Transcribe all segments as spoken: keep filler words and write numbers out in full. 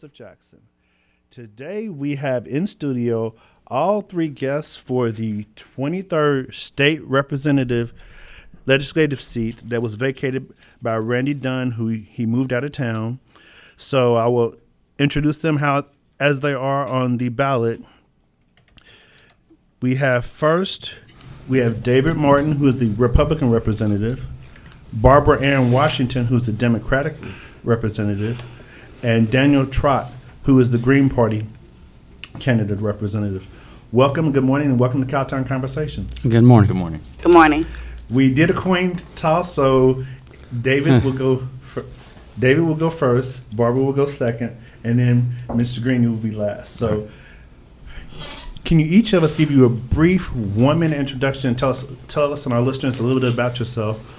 of Jackson. Today we have in studio all three guests for the twenty-third State Representative Legislative seat that was vacated by Randy Dunn, who he moved out of town. So I will introduce them how as they are on the ballot. We have first, we have David Martin, who is the Republican representative, Barbara Ann Washington, who is the Democratic representative, and Daniel Trott, who is the Green Party candidate representative. Welcome, good morning, and welcome to Cowtown Conversations. Good morning. Good morning. Good morning. We did a coin toss, so David will go. fir- David will go first. Barbara will go second, and then Mister Green will be last. So, can you each of us give you a brief one-minute introduction and tell us, tell us and our listeners a little bit about yourself?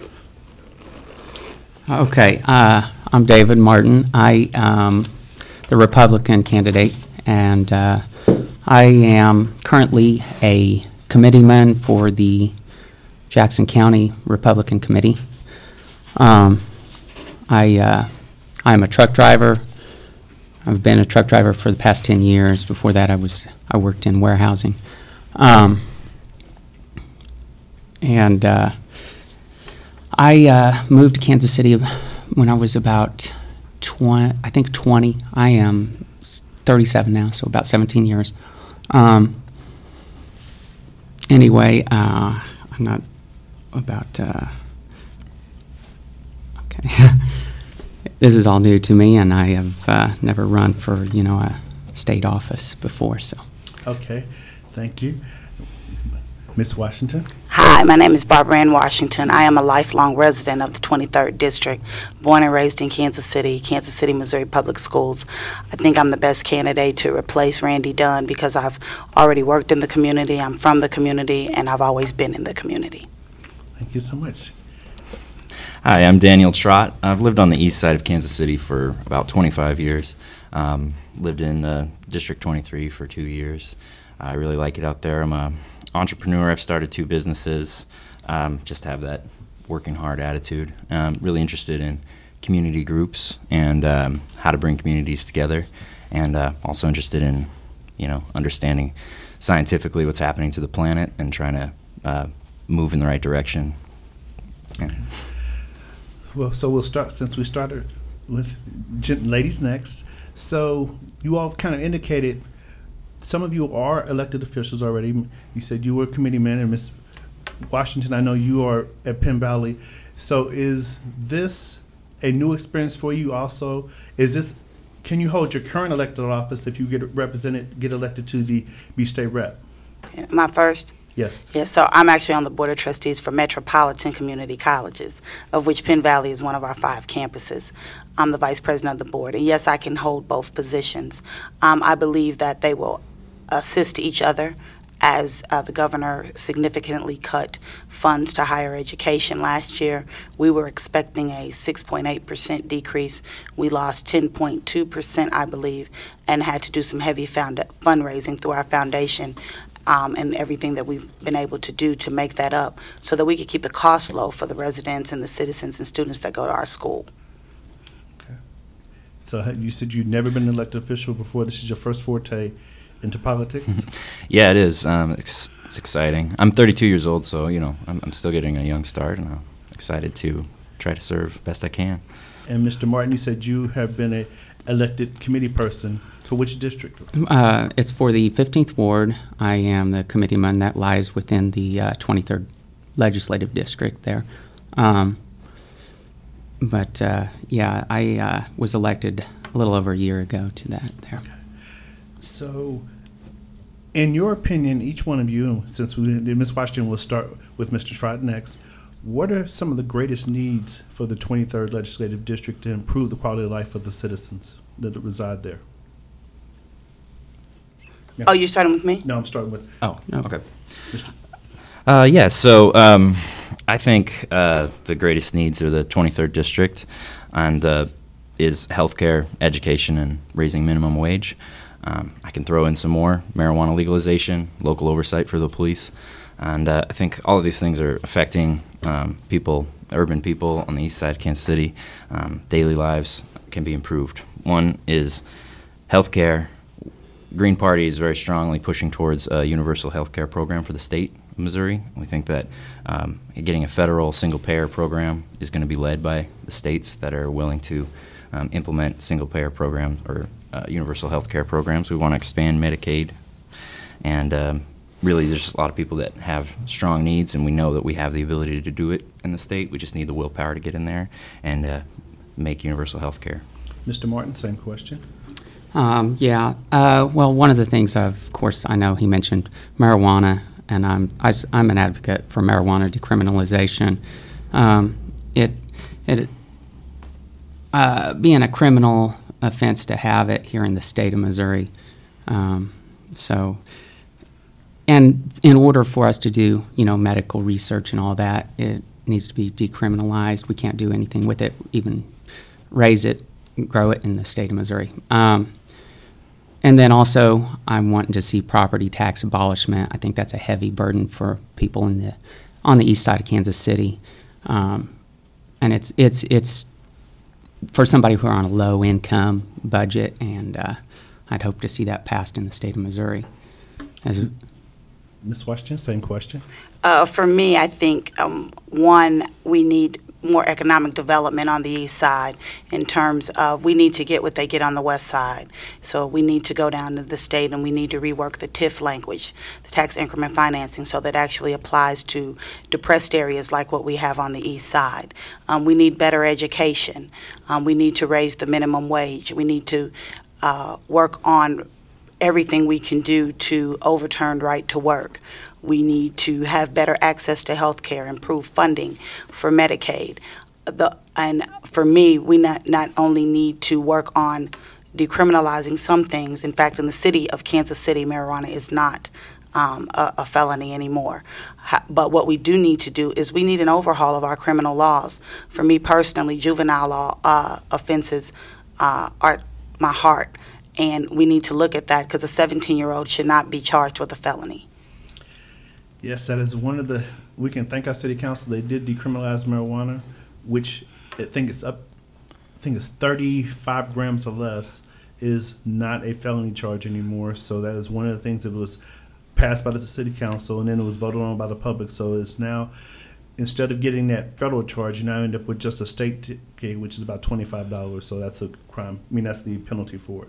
Okay, uh, I'm David Martin. I am the Republican candidate, and uh, I am currently a committeeman for the Jackson County Republican Committee. Um, I uh, I'm a truck driver. I've been a truck driver for the past ten years. Before that, I was I worked in warehousing, um, and uh, I uh, moved to Kansas City when I was about twenty. I think twenty. I am thirty-seven now, so about seventeen years. Um, anyway, uh, I'm not about. Uh, okay, this is all new to me, and I have uh, never run for you know a state office before. So. Okay, thank you. Miss Washington? Hi, my name is Barbara Ann Washington. I am a lifelong resident of the twenty-third District, born and raised in Kansas City, Kansas City, Missouri Public Schools. I think I'm the best candidate to replace Randy Dunn because I've already worked in the community, I'm from the community, and I've always been in the community. Thank you so much. Hi, I'm Daniel Trott. I've lived on the east side of Kansas City for about twenty-five years. Um, lived in uh, District twenty-three for two years. I really like it out there. I'm a entrepreneur. I've started two businesses. Um, just have that working hard attitude. Um, really interested in community groups and um, how to bring communities together, and uh, also interested in, you know, understanding scientifically what's happening to the planet and trying to uh, move in the right direction. Yeah. Well, so we'll start, since we started with gen- ladies next. So you all kind of indicated some of you are elected officials already. You said you were a committeeman, and Miz Washington, I know you are at Penn Valley. So is this a new experience for you also? Is this, can you hold your current elected office if you get represented, get elected to the be state rep? My first? Yes. Yes, so I'm actually on the Board of Trustees for Metropolitan Community Colleges, of which Penn Valley is one of our five campuses. I'm the vice president of the board, and yes, I can hold both positions. Um, I believe that they will assist each other as uh, the governor significantly cut funds to higher education last year. We were expecting a six point eight percent decrease. We lost ten point two percent, I believe, and had to do some heavy found- fundraising through our foundation um, and everything that we've been able to do to make that up so that we could keep the cost low for the residents and the citizens and students that go to our school. Okay. So ha- you said you'd never been an elected official before. This is your first forte into politics? Yeah, it is. Um, it's, it's exciting. I'm thirty-two years old, so you know I'm, I'm still getting a young start, and I'm excited to try to serve best I can. And Mister Martin, you said you have been a elected committee person for which district? Uh, it's for the fifteenth Ward. I am the committeeman that lies within the uh, twenty-third Legislative District there. Um, but, uh, yeah, I uh, was elected a little over a year ago to that there. Okay. So, in your opinion, each one of you, since we Miz Washington will start with Mister Trott next, what are some of the greatest needs for the twenty-third Legislative District to improve the quality of life of the citizens that reside there? Yeah. Oh, you're starting with me? No, I'm starting with Oh, No. okay. Mister Uh, yeah, so um, I think uh, the greatest needs are the twenty-third District, and uh, is healthcare, education, and raising minimum wage. Um, I can throw in some more: marijuana legalization, local oversight for the police, and uh, I think all of these things are affecting um, people, urban people on the east side of Kansas City. Um, daily lives can be improved. One is healthcare, Green Party is very strongly pushing towards a universal health care program for the state of Missouri. We think that um, getting a federal single-payer program is going to be led by the states that are willing to um, implement single-payer programs or uh, universal health care programs. We want to expand Medicaid, and um, really there's a lot of people that have strong needs, and we know that we have the ability to do it in the state. We just need the willpower to get in there and uh, make universal health care. Mister Martin, same question. Um, yeah. Uh, well, one of the things, of course, I know he mentioned marijuana, and I'm I, s- I'm an advocate for marijuana decriminalization. Um, it it uh, being a criminal offense to have it here in the state of Missouri. Um, so, and in order for us to do, you know, medical research and all that, it needs to be decriminalized. We can't do anything with it, even raise it, grow it in the state of Missouri. Um, and then also, I'm wanting to see property tax abolishment. I think that's a heavy burden for people in the on the east side of Kansas City, um, and it's it's it's for somebody who are on a low income budget, and uh, I'd hope to see that passed in the state of Missouri. As Miz Washington, same question. Uh, for me, I think, um, one, we need more economic development on the east side in terms of we need to get what they get on the west side. So we need to go down to the state and we need to rework the T I F language, the tax increment financing, so that actually applies to depressed areas like what we have on the east side. Um, we need better education. Um, we need to raise the minimum wage. We need to uh, work on everything we can do to overturn right to work. We need to have better access to health care, improve funding for Medicaid. The, and for me, we not, not only need to work on decriminalizing some things. In fact, in the city of Kansas City, marijuana is not um, a, a felony anymore. Ha, but what we do need to do is we need an overhaul of our criminal laws. For me personally, juvenile law uh, offenses uh, are my heart. And we need to look at that because a seventeen-year-old should not be charged with a felony. Yes, that is one of the, we can thank our city council, they did decriminalize marijuana, which I think it's up, I think it's thirty-five grams or less is not a felony charge anymore. So that is one of the things that was passed by the city council and then it was voted on by the public. So it's now, instead of getting that federal charge, you now end up with just a state ticket, which is about twenty-five dollars. So that's a crime. I mean, that's the penalty for it.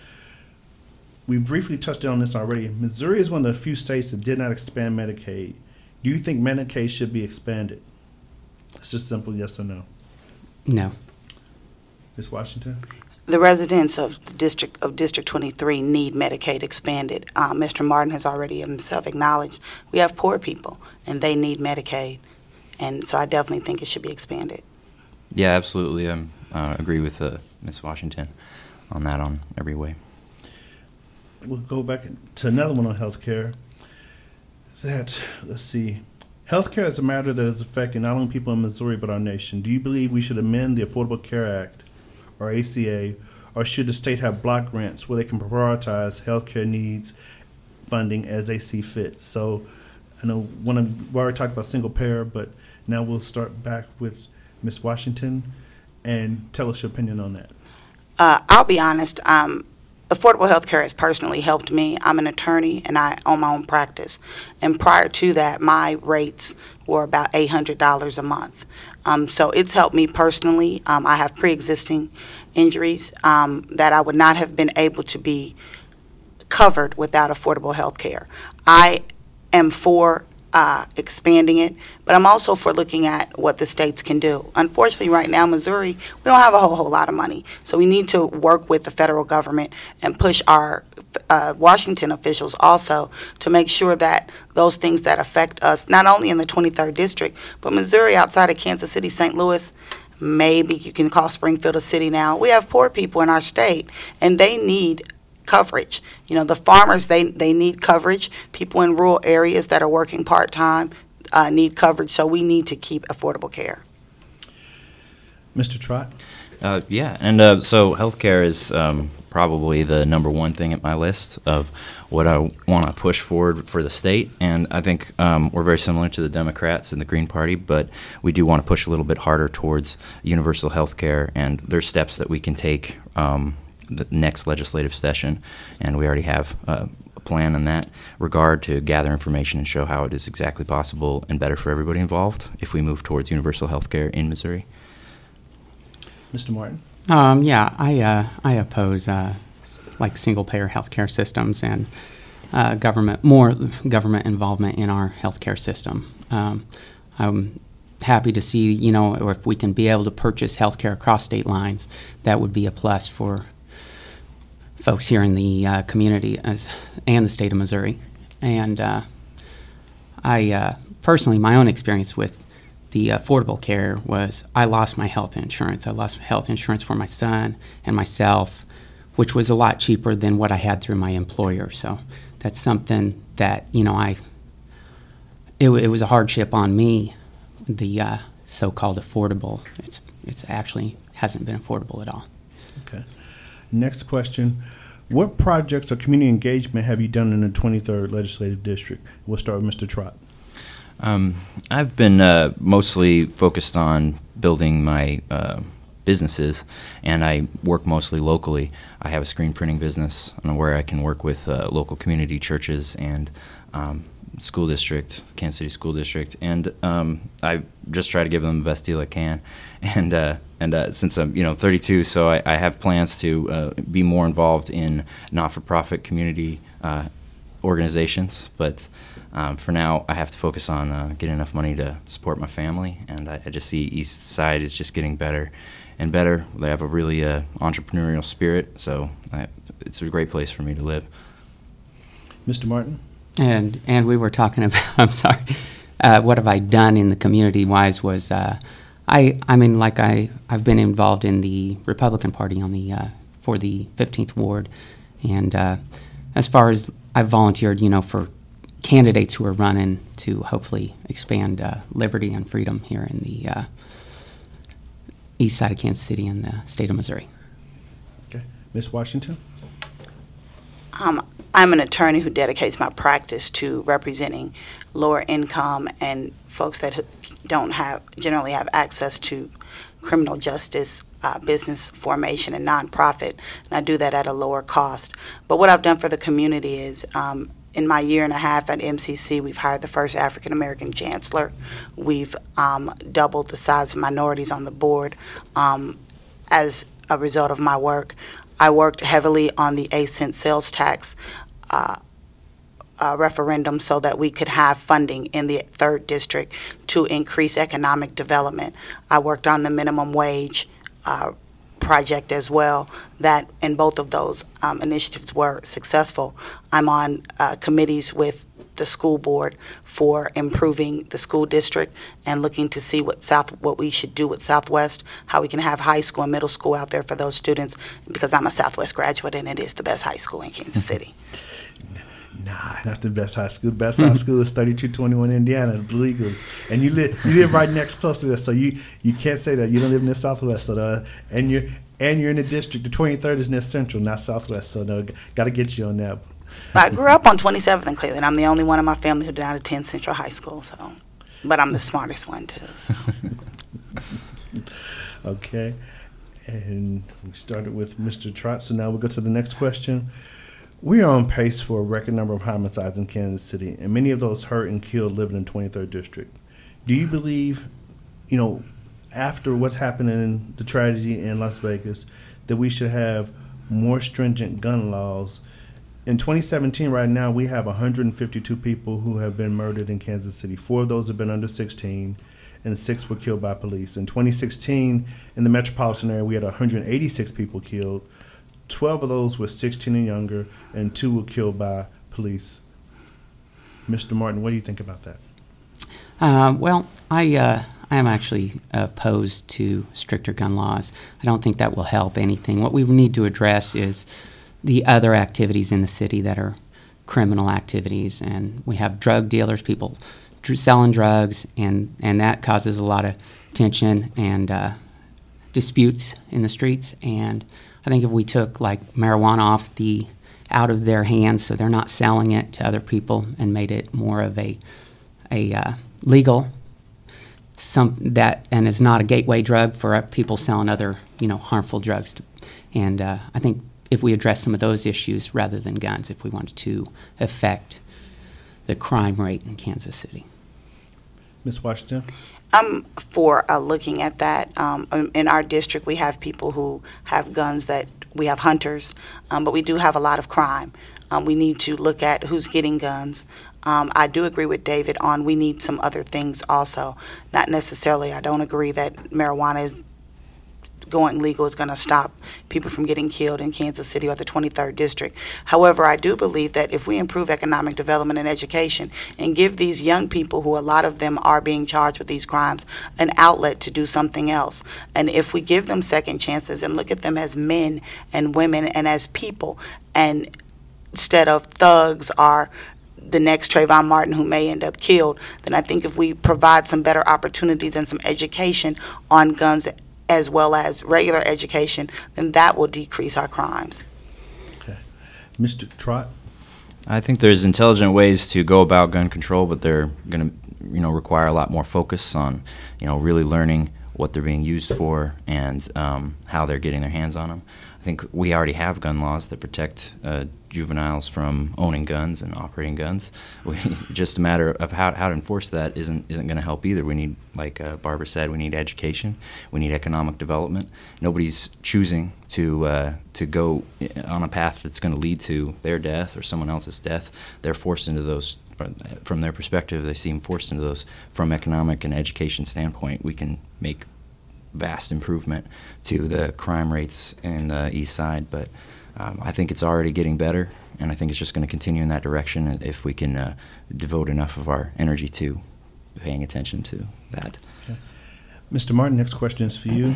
We briefly touched on this already. Missouri is one of the few states that did not expand Medicaid. Do you think Medicaid should be expanded? It's just simple yes or no. no. Miz Washington? The residents of the district of District twenty-three need Medicaid expanded. Um, Mister Martin has already himself acknowledged we have poor people and they need Medicaid. And so I definitely think it should be expanded. Yeah, absolutely. I uh, agree with uh, Miz Washington on that on every way. We'll go back to another one on healthcare. That, let's see, healthcare is a matter that is affecting not only people in Missouri but our nation. Do you believe we should amend the Affordable Care Act, or A C A, or should the state have block grants where they can prioritize healthcare needs funding as they see fit? So I know one of, we already talked about single payer, but now we'll start back with Miz Washington and tell us your opinion on that. Uh, I'll be honest, um, affordable health care has personally helped me. I'm an attorney and I own my own practice. And prior to that, my rates were about eight hundred dollars a month. Um, so it's helped me personally. Um, I have pre-existing injuries um, that I would not have been able to be covered without affordable health care. I am for Uh, expanding it, but I'm also for looking at what the states can do. Unfortunately, right now, Missouri, we don't have a whole, whole lot of money, so we need to work with the federal government and push our uh, Washington officials also to make sure that those things that affect us, not only in the twenty-third District, but Missouri outside of Kansas City, Saint Louis, maybe you can call Springfield a city now. We have poor people in our state, and they need coverage. You know, the farmers, they, they need coverage. People in rural areas that are working part-time uh, need coverage, so we need to keep affordable care. Mister Trott? Uh, yeah, and uh, so healthcare is um, probably the number one thing at my list of what I want to push forward for the state. And I think um, we're very similar to the Democrats and the Green Party, but we do want to push a little bit harder towards universal healthcare, and there's steps that we can take um, the next legislative session, and we already have uh, a plan in that regard to gather information and show how it is exactly possible and better for everybody involved if we move towards universal health care in Missouri. Mister Martin? Um, yeah, I uh, I oppose uh, like single-payer healthcare systems and uh, government more government involvement in our healthcare system. Um, I'm happy to see, you know, if we can be able to purchase healthcare across state lines, that would be a plus for folks here in the uh, community as and the state of Missouri. And uh, I uh, personally, my own experience with the Affordable Care was I lost my health insurance. I lost health insurance for my son and myself, which was a lot cheaper than what I had through my employer. So that's something that, you know, I it, it was a hardship on me, the uh, so-called affordable. It's it's actually hasn't been affordable at all. Okay. Next question. What projects or community engagement have you done in the twenty-third Legislative District? We'll start with Mister Trott. Um, I've been uh, mostly focused on building my uh, businesses, and I work mostly locally. I have a screen printing business where I can work with uh, local community churches and um, school district, Kansas City School District, and um, I just try to give them the best deal I can. And uh, and uh, since I'm you know thirty-two, so I, I have plans to uh, be more involved in not-for-profit community uh, organizations, but um, for now I have to focus on uh, getting enough money to support my family, and I, I just see East Side is just getting better and better. They have a really uh, entrepreneurial spirit, so I, it's a great place for me to live. Mister Martin? And and we were talking about, I'm sorry, uh, what have I done in the community-wise was, uh, I I mean, like I, I've been involved in the Republican Party on the, uh, for the fifteenth Ward, and uh, as far as I've volunteered, you know, for candidates who are running to hopefully expand uh, liberty and freedom here in the uh, east side of Kansas City and the state of Missouri. Okay. Miz Washington? Um, I'm an attorney who dedicates my practice to representing lower income and folks that h- don't have generally have access to criminal justice, uh, business formation, and nonprofit, and I do that at a lower cost. But what I've done for the community is, um, in my year and a half at M C C, we've hired the first African American chancellor. We've um, doubled the size of minorities on the board um, as a result of my work. I worked heavily on the eight cent sales tax uh, uh, referendum so that we could have funding in the third district to increase economic development. I worked on the minimum wage uh, project as well, that and both of those um, initiatives were successful. I'm on uh, committees with the school board for improving the school district and looking to see what South what we should do with Southwest, how we can have high school and middle school out there for those students, because I'm a Southwest graduate and it is the best high school in Kansas City. Nah, not the best high school. Best high school is thirty-two twenty-one Indiana, the Blue Eagles, and you live you live right next close to this, so you, you can't say that you don't live near Southwest. So the, and you're and you're in the district. The twenty-third is near Central, not Southwest. So no, got to get you on that. I grew up on twenty-seventh in Cleveland. I'm the only one in my family who did not attend Central High School, so but I'm the smartest one too. So. Okay, and we started with Mister Trott, so now we'll go to the next question. We are on pace for a record number of homicides in Kansas City, and many of those hurt and killed living in the twenty-third District. Do you believe, you know, after what's happened in the tragedy in Las Vegas, that we should have more stringent gun laws? In twenty seventeen, right now, we have one hundred fifty-two people who have been murdered in Kansas City. Four of those have been under sixteen, and six were killed by police. In twenty sixteen, in the metropolitan area, we had one hundred eighty-six people killed. twelve of those were sixteen and younger, and two were killed by police. Mister Martin, what do you think about that? Uh, well, I uh, I am actually opposed to stricter gun laws. I don't think that will help anything. What we need to address is the other activities in the city that are criminal activities, and we have drug dealers, people dr- selling drugs, and, and that causes a lot of tension and uh, disputes in the streets. And I think if we took like marijuana off the out of their hands, so they're not selling it to other people, and made it more of a a uh, legal some that and is not a gateway drug for uh, people selling other you know harmful drugs, to, and uh, I think if we address some of those issues rather than guns, if we wanted to affect the crime rate in Kansas City. Miz Washington? I'm for uh, looking at that. Um, in- in our district, we have people who have guns that, we have hunters, um, but we do have a lot of crime. Um, we need to look at who's getting guns. Um, I do agree with David on we need some other things also. Not necessarily, I don't agree that marijuana is going legal is going to stop people from getting killed in Kansas City or the twenty-third district. However, I do believe that if we improve economic development and education and give these young people, who a lot of them are being charged with these crimes, an outlet to do something else, and if we give them second chances and look at them as men and women and as people, and instead of thugs or the next Trayvon Martin who may end up killed, then I think if we provide some better opportunities and some education on guns as well as regular education, then that will decrease our crimes. Okay. Mister Trott? I think there's intelligent ways to go about gun control, but they're going to, you know, require a lot more focus on, you know, really learning what they're being used for and um, how they're getting their hands on them. I think we already have gun laws that protect uh, juveniles from owning guns and operating guns. We, just a matter of how, how to enforce that isn't isn't going to help either. We need, like uh, Barbara said, we need education. We need economic development. Nobody's choosing to uh, to go on a path that's going to lead to their death or someone else's death. They're forced into those. From their perspective, they seem forced into those. From economic and education standpoint, we can make vast improvement to the crime rates in the east side, but um, I think it's already getting better, and I think it's just going to continue in that direction if we can uh, devote enough of our energy to paying attention to that. Okay. Mister Martin, next question is for you.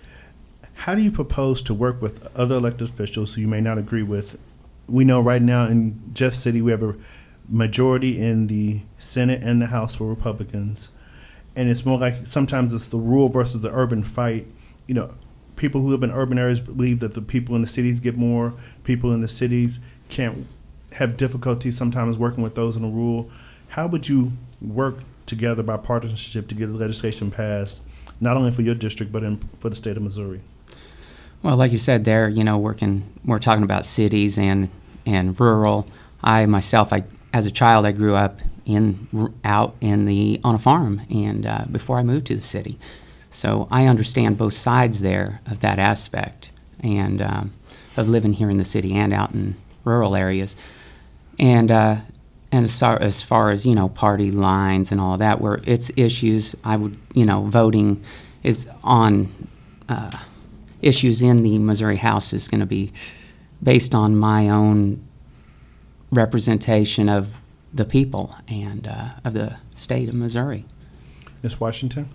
How do you propose to work with other elected officials who you may not agree with? We know right now in Jeff City we have a majority in the Senate and the House for Republicans. And it's more like sometimes it's the rural versus the urban fight. You know, people who live in urban areas believe that the people in the cities get more. People in the cities can't have difficulty sometimes working with those in the rural. How would you work together by partisanship to get legislation passed, not only for your district but in, for the state of Missouri? Well, like you said there, you know, working, we're talking about cities and, and rural. I myself, I as a child, I grew up in out in the on a farm, and uh, before I moved to the city, so I understand both sides there of that aspect, and um, of living here in the city and out in rural areas, and uh, and as far, as far as you know, party lines and all that, where it's issues, I would you know, voting is on uh, issues in the Missouri House is going to be based on my own representation of the people and uh, of the state of Missouri. Miz Washington?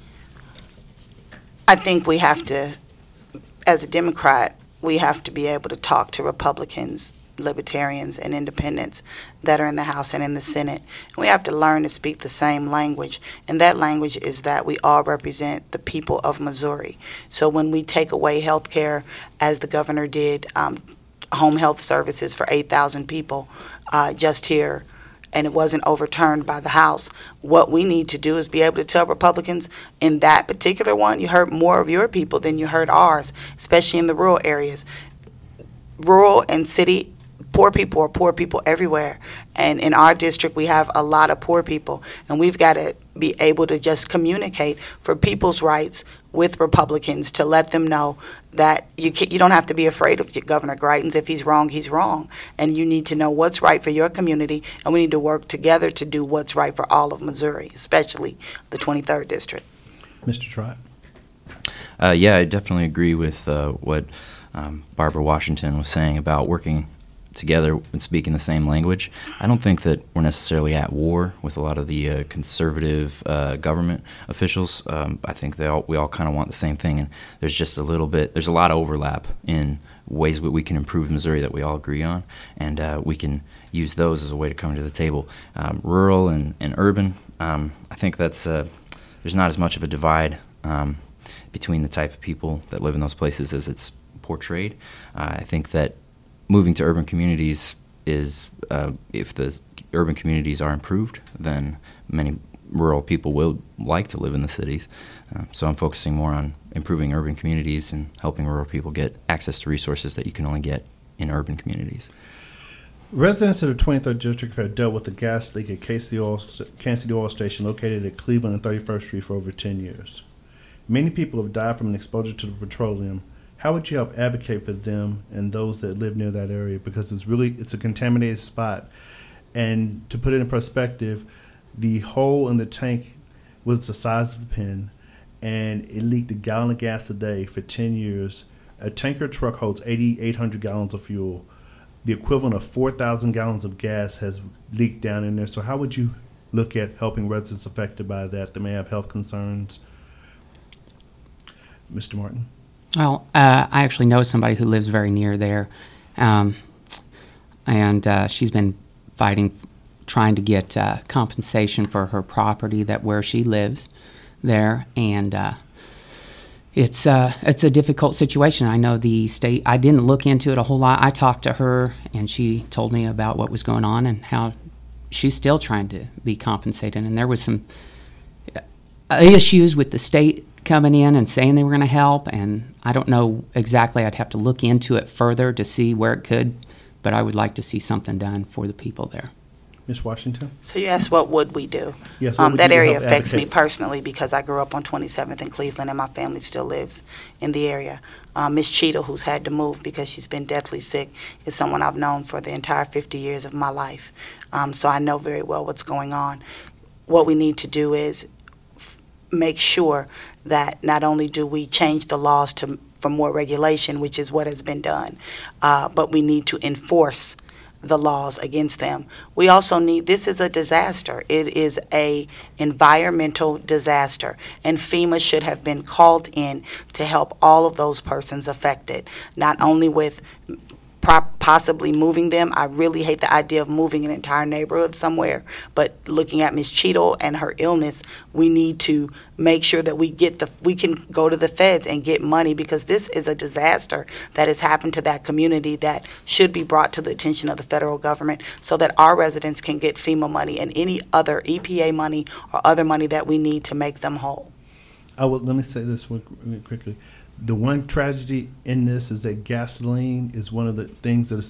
I think we have to, as a Democrat, we have to be able to talk to Republicans, Libertarians, and Independents that are in the House and in the Senate. And we have to learn to speak the same language, and that language is that we all represent the people of Missouri. So when we take away health care, as the governor did, um, home health services for eight thousand people uh, just here, and it wasn't overturned by the House, what we need to do is be able to tell Republicans in that particular one, you hurt more of your people than you hurt ours, especially in the rural areas. Rural and city, poor people are poor people everywhere. And in our district, we have a lot of poor people, and we've got to be able to just communicate for people's rights with Republicans to let them know that you can, you don't have to be afraid of Governor Greitens. If he's wrong, he's wrong. And you need to know what's right for your community, and we need to work together to do what's right for all of Missouri, especially the twenty-third District. Mister Trott? Uh, yeah, I definitely agree with uh, what um, Barbara Washington was saying about working together and speaking the same language. I don't think that we're necessarily at war with a lot of the uh, conservative uh, government officials. Um, I think they all, we all kind of want the same thing, and there's just a little bit, there's a lot of overlap in ways that we can improve Missouri that we all agree on, and uh, we can use those as a way to come to the table. Um, rural and, and urban, um, I think that's, uh, there's not as much of a divide um, between the type of people that live in those places as it's portrayed. Uh, I think that moving to urban communities is, uh, if the urban communities are improved, then many rural people will like to live in the cities. Uh, so I'm focusing more on improving urban communities and helping rural people get access to resources that you can only get in urban communities. Residents of the twenty-third District have dealt with the gas leak at Kansas City Oil, Kansas City Oil Station located at Cleveland and thirty-first Street for over ten years. Many people have died from an exposure to the petroleum. How would you help advocate for them and those that live near that area? Because it's really, it's a contaminated spot. And to put it in perspective, the hole in the tank was the size of a pin, and it leaked a gallon of gas a day for ten years. A tanker truck holds eighty-eight hundred gallons of fuel. The equivalent of four thousand gallons of gas has leaked down in there. So how would you look at helping residents affected by that that may have health concerns? Mister Martin? Well, uh, I actually know somebody who lives very near there, um, and uh, she's been fighting, trying to get uh, compensation for her property that where she lives there, and uh, it's uh, it's a difficult situation. I know the state. I didn't look into it a whole lot. I talked to her, and she told me about what was going on and how she's still trying to be compensated. And there was some uh, issues with the state coming in and saying they were going to help, and I don't know exactly. I'd have to look into it further to see where it could, but I would like to see something done for the people there. Miz Washington? So you asked what would we do? Yes, what um, would that you area help affects me advocate? personally because I grew up on twenty-seventh in Cleveland and my family still lives in the area. Um, Miss Cheadle, who's had to move because she's been deathly sick, is someone I've known for the entire fifty years of my life. Um, so I know very well what's going on. What we need to do is f- make sure that not only do we change the laws to for more regulation, which is what has been done, uh, but we need to enforce the laws against them. We also need, this is a disaster. It is a environmental disaster, and FEMA should have been called in to help all of those persons affected, not only with pro- possibly moving them. I really hate the idea of moving an entire neighborhood somewhere, but looking at Miss Cheadle and her illness, we need to make sure that we get the, we can go to the feds and get money, because this is a disaster that has happened to that community that should be brought to the attention of the federal government so that our residents can get FEMA money and any other E P A money or other money that we need to make them whole. I will, let me say this one really quickly. The one tragedy in this is that gasoline is one of the things that is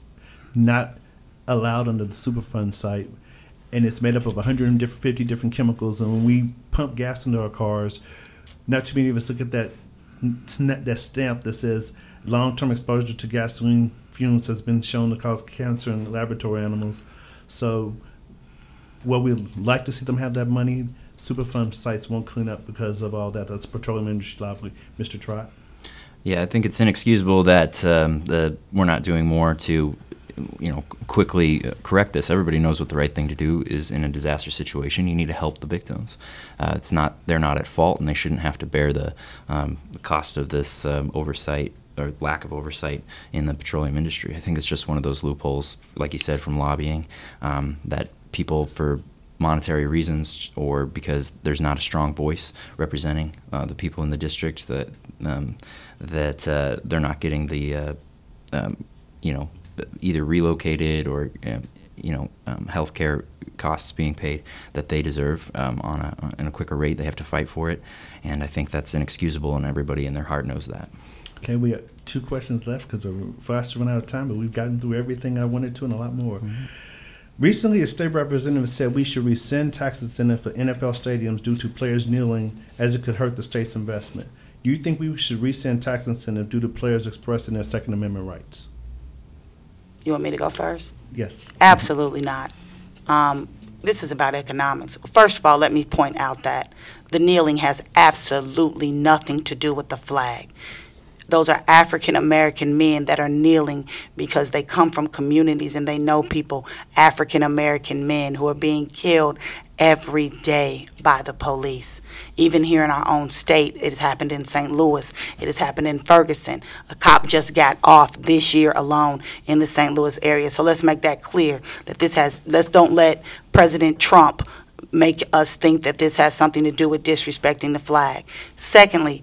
not allowed under the Superfund site, and it's made up of one hundred fifty different chemicals. And when we pump gas into our cars, not too many of us look at that that stamp that says long-term exposure to gasoline fumes has been shown to cause cancer in laboratory animals. So, what we'd like to see them have that money. Superfund sites won't clean up because of all that. That's petroleum industry lobby. Mister Trott? Yeah, I think it's inexcusable that um, the we're not doing more to, you know, quickly correct this. Everybody knows what the right thing to do is in a disaster situation. You need to help the victims. Uh, it's not they're not at fault, and they shouldn't have to bear the, um, the cost of this um, oversight or lack of oversight in the petroleum industry. I think it's just one of those loopholes, like you said, from lobbying, um, that people for monetary reasons or because there's not a strong voice representing uh, the people in the district, that um, that uh, they're not getting the uh, um, you know, either relocated or um, you know um, health care costs being paid that they deserve um, on a on a quicker rate. They have to fight for it, and I think that's inexcusable, and everybody in their heart knows that. Okay, we got two questions left because we're fast to run out of time, but we've gotten through everything I wanted to and a lot more. Mm-hmm. Recently, a state representative said we should rescind tax incentive for N F L stadiums due to players kneeling, as it could hurt the state's investment. Do you think we should rescind tax incentive due to players expressing their Second Amendment rights? You want me to go first? Yes. Absolutely not. Um, this is about economics. First of all, let me point out that the kneeling has absolutely nothing to do with the flag. Those are African-American men that are kneeling because they come from communities and they know people, African-American men who are being killed every day by the police. Even here in our own state, it has happened in Saint Louis. It has happened in Ferguson. A cop just got off this year alone in the Saint Louis area. So let's make that clear, that this has, let's don't let President Trump make us think that this has something to do with disrespecting the flag. Secondly,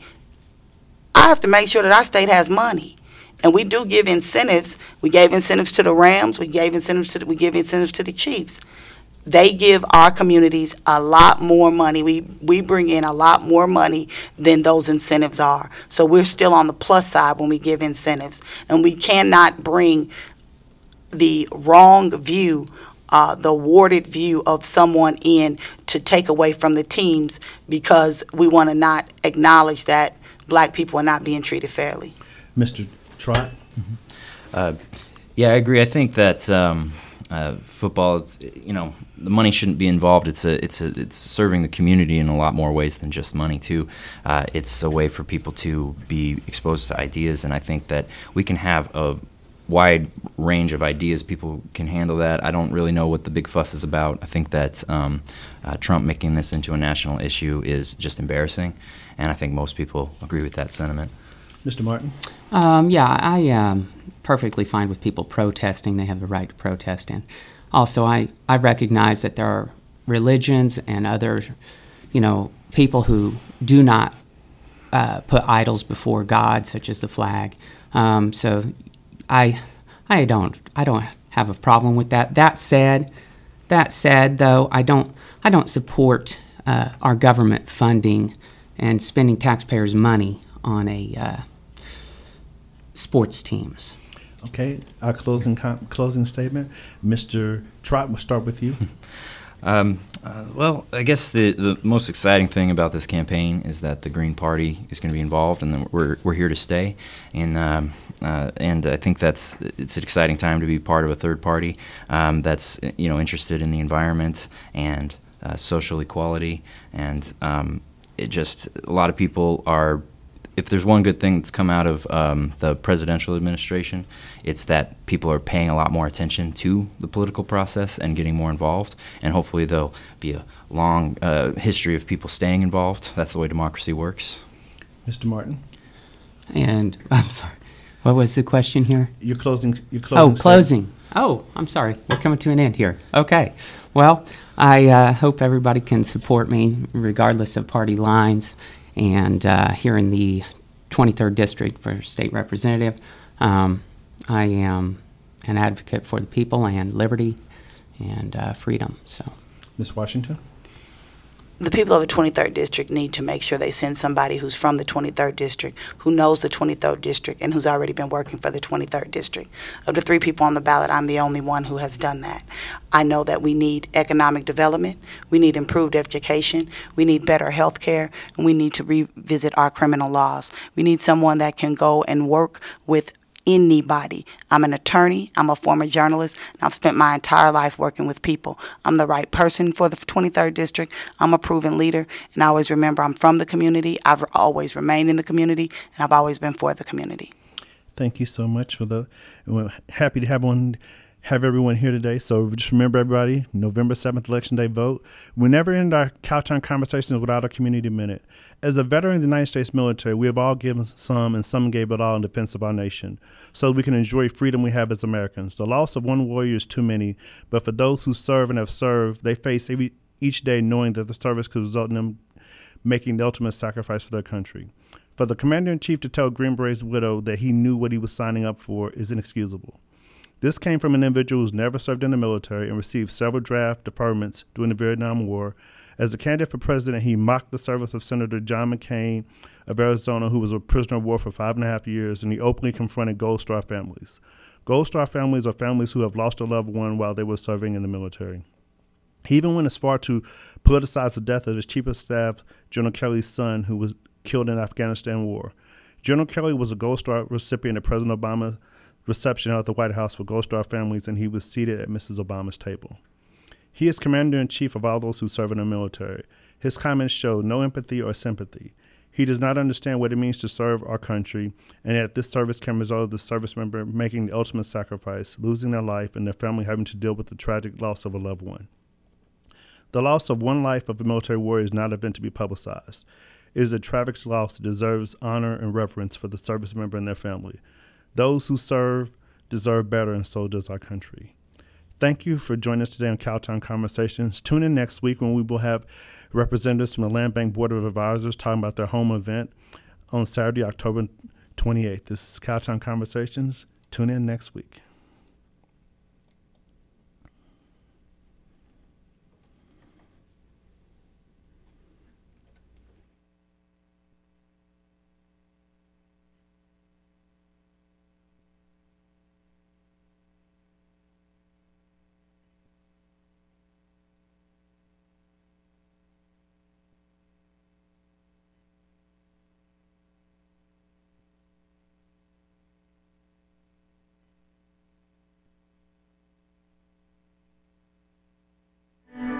I have to make sure that our state has money. And we do give incentives. We gave incentives to the Rams. We gave incentives to the, we give incentives to the Chiefs. they give our communities a lot more money. We we bring in a lot more money than those incentives are. So we're still on the plus side when we give incentives. And we cannot bring the wrong view, uh, the awarded view of someone in to take away from the teams because we want to not acknowledge that black people are not being treated fairly. Mister Trott? Uh, yeah, I agree. I think that um, uh, football, you know, the money shouldn't be involved. It's a, it's a, it's serving the community in a lot more ways than just money too. Uh, it's a way for people to be exposed to ideas, and I think that we can have a wide range of ideas. People can handle that. I don't really know what the big fuss is about. I think that um, uh, Trump making this into a national issue is just embarrassing, and I think most people agree with that sentiment. Mister Martin? Um, yeah, I am perfectly fine with people protesting. They have the right to protest. And also, I, I recognize that there are religions and other, you know, people who do not uh, put idols before God, such as the flag. Um, so I I don't I don't have a problem with that. That said, that said though, I don't I don't support uh, our government funding and spending taxpayers' money on a uh, sports teams. Okay, our closing com- closing statement. Mister Trott, we'll start with you. Um, uh, well, I guess the, the most exciting thing about this campaign is that the Green Party is going to be involved, and that we're we're here to stay. And um, uh, and I think that's it's an exciting time to be part of a third party um, that's you know interested in the environment and uh, social equality. And um, it just a lot of people are. If there's one good thing that's come out of um, the presidential administration, it's that people are paying a lot more attention to the political process and getting more involved, and hopefully there'll be a long uh, history of people staying involved. That's the way democracy works. Mister Martin? And I'm sorry, what was the question here? Your closing, your closing Oh, closing. Oh, I'm sorry. We're coming to an end here. Okay. Well, I uh, hope everybody can support me regardless of party lines. And uh, here in the twenty-third District for State Representative, um, I am an advocate for the people and liberty and uh, freedom. So, Miz Washington? The people of the twenty-third District need to make sure they send somebody who's from the twenty-third District, who knows the twenty-third District, and who's already been working for the twenty-third District. Of the three people on the ballot, I'm the only one who has done that. I know that we need economic development, we need improved education, we need better health care, and we need to revisit our criminal laws. We need someone that can go and work with anybody. I'm an attorney, I'm a former journalist, and I've spent my entire life working with people. I'm the right person for the twenty-third District. I'm a proven leader, and I always remember I'm from the community. I've always remained in the community, and I've always been for the community. Thank you so much for the. We're happy to have one, have everyone here today. So just remember, everybody, November seventh, Election Day, vote. We never end our Cowtown Conversations without a community minute. As a veteran of the United States military, we have all given some, and some gave it all in defense of our nation, so that we can enjoy freedom we have as Americans. The loss of one warrior is too many, but for those who serve and have served, they face every, each day knowing that the service could result in them making the ultimate sacrifice for their country. For the Commander-in-Chief to tell Green Beret's widow that he knew what he was signing up for is inexcusable. This came from an individual who's never served in the military and received several draft deferments during the Vietnam War. As a candidate for president, he mocked the service of Senator John McCain of Arizona, who was a prisoner of war for five and a half years, and he openly confronted Gold Star families. Gold Star families are families who have lost a loved one while they were serving in the military. He even went as far to politicize the death of his chief of staff, General Kelly's son, who was killed in the Afghanistan war. General Kelly was a Gold Star recipient of President Obama's reception at the White House for Gold Star families, and he was seated at Missus Obama's table. He is commander-in-chief of all those who serve in the military. His comments show no empathy or sympathy. He does not understand what it means to serve our country, and that this service can result in the service member making the ultimate sacrifice, losing their life, and their family having to deal with the tragic loss of a loved one. The loss of one life of a military warrior is not an event to be publicized. It is a tragic loss that deserves honor and reverence for the service member and their family. Those who serve deserve better, and so does our country. Thank you for joining us today on Cowtown Conversations. Tune in next week when we will have representatives from the Land Bank Board of Advisors talking about their home event on Saturday, October twenty-eighth. This is Cowtown Conversations. Tune in next week.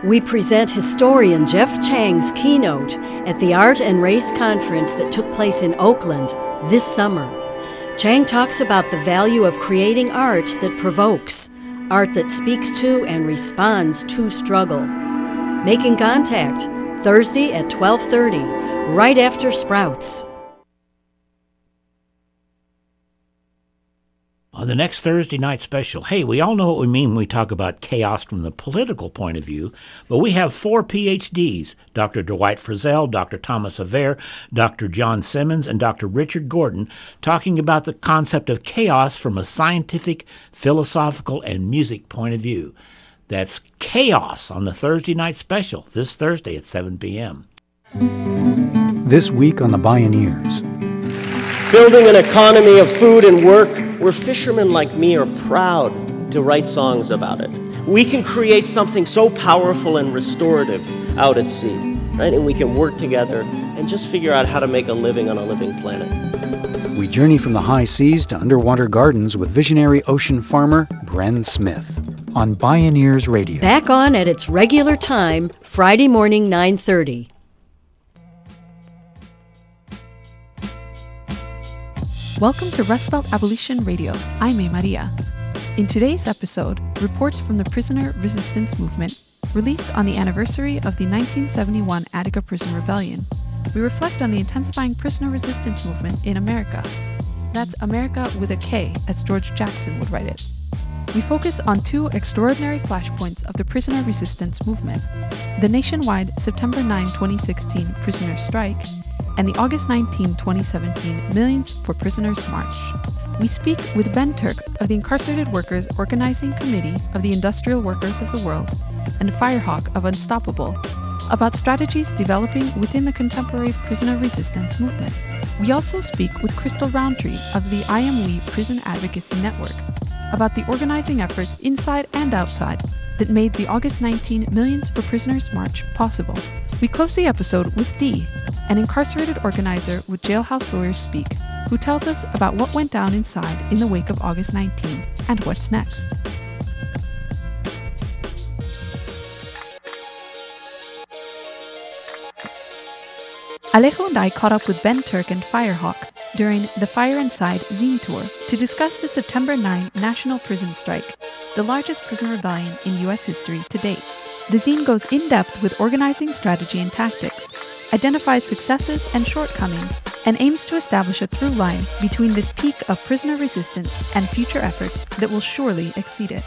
We present historian Jeff Chang's keynote at the Art and Race Conference that took place in Oakland this summer. Chang talks about the value of creating art that provokes, art that speaks to and responds to struggle. Making Contact, Thursday at twelve thirty, right after Sprouts. On the next Thursday night special, hey, we all know what we mean when we talk about chaos from the political point of view, but we have four P H Ds, Doctor Dwight Frizzell, Doctor Thomas Aver, Doctor John Simmons, and Doctor Richard Gordon, talking about the concept of chaos from a scientific, philosophical, and music point of view. That's Chaos on the Thursday night special, this Thursday at seven p.m. This week on the Bioneers. Building an economy of food and work where fishermen like me are proud to write songs about it. We can create something so powerful and restorative out at sea, right? And we can work together and just figure out how to make a living on a living planet. We journey from the high seas to underwater gardens with visionary ocean farmer Bren Smith on Bioneers Radio. Back on at its regular time, Friday morning, nine thirty. Welcome to Rust Belt Abolition Radio. I'm A. Maria. In today's episode, reports from the prisoner resistance movement, released on the anniversary of the nineteen seventy-one Attica Prison Rebellion, we reflect on the intensifying prisoner resistance movement in America. That's America with a K, as George Jackson would write it. We focus on two extraordinary flashpoints of the prisoner resistance movement: the nationwide September ninth, twenty sixteen prisoner strike, and the August nineteenth, twenty seventeen Millions for Prisoners March. We speak with Ben Turk of the Incarcerated Workers Organizing Committee of the Industrial Workers of the World and Firehawk of Unstoppable about strategies developing within the contemporary prisoner resistance movement. We also speak with Crystal Roundtree of the I Am We Prison Advocacy Network about the organizing efforts inside and outside that made the August nineteenth Millions for Prisoners March possible. We close the episode with Dee, an incarcerated organizer with Jailhouse Lawyers Speak, who tells us about what went down inside in the wake of August nineteenth and what's next. Alejo and I caught up with Ben Turk and Firehawk during the Fire Inside zine tour to discuss the September ninth National Prison Strike, the largest prison rebellion in U S history to date. The zine goes in-depth with organizing strategy and tactics, identifies successes and shortcomings, and aims to establish a through line between this peak of prisoner resistance and future efforts that will surely exceed it.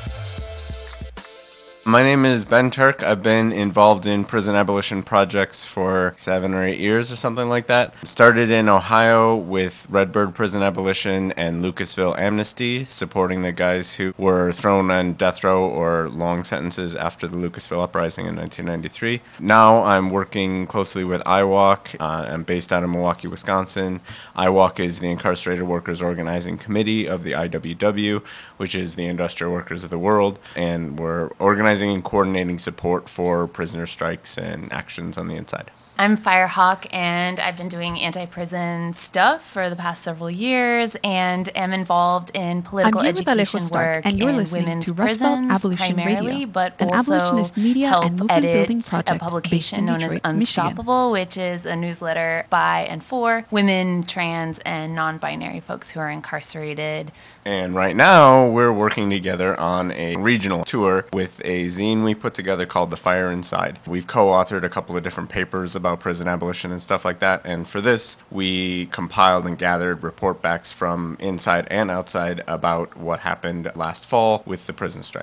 My name is Ben Turk. I've been involved in prison abolition projects for seven or eight years or something like that. Started in Ohio with Redbird Prison Abolition and Lucasville Amnesty, supporting the guys who were thrown on death row or long sentences after the Lucasville Uprising in nineteen ninety-three. Now I'm working closely with I WALK. Uh, I'm based out of Milwaukee, Wisconsin. I WALK is the Incarcerated Workers Organizing Committee of the I W W, which is the Industrial Workers of the World, and we're organizing and coordinating support for prisoner strikes and actions on the inside. I'm Firehawk, and I've been doing anti-prison stuff for the past several years and am involved in political education work and you're in listening women's to Rust prisons Belt Abolition primarily, Radio, but an also abolitionist media help and movement building edit project a publication based in known Detroit, as Unstoppable, which is a newsletter by and for women, trans, and non-binary folks who are incarcerated. And right now, we're working together on a regional tour with a zine we put together called The Fire Inside. We've co-authored a couple of different papers about prison abolition and stuff like that, and for this, we compiled and gathered report backs from inside and outside about what happened last fall with the prison strike.